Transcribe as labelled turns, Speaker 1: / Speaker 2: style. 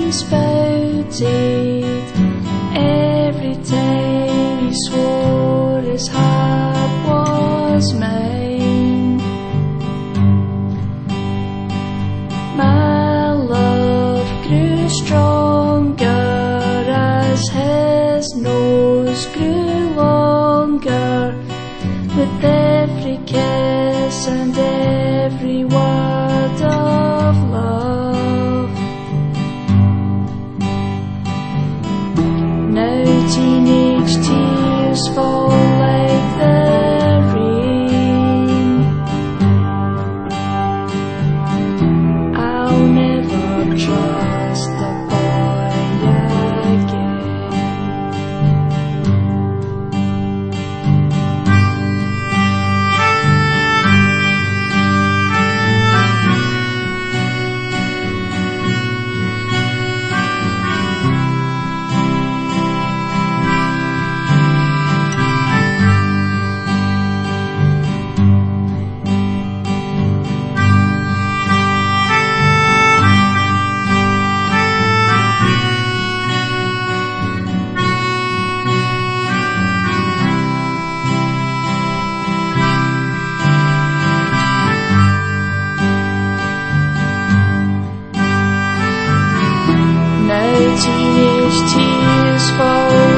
Speaker 1: spouted every time he swore his heart was mine. My love grew stronger as his nose grew longer, with every kiss and every word of love. Now teenage tears fall like the rain. I'll never trust the boy again. Teenage tears fall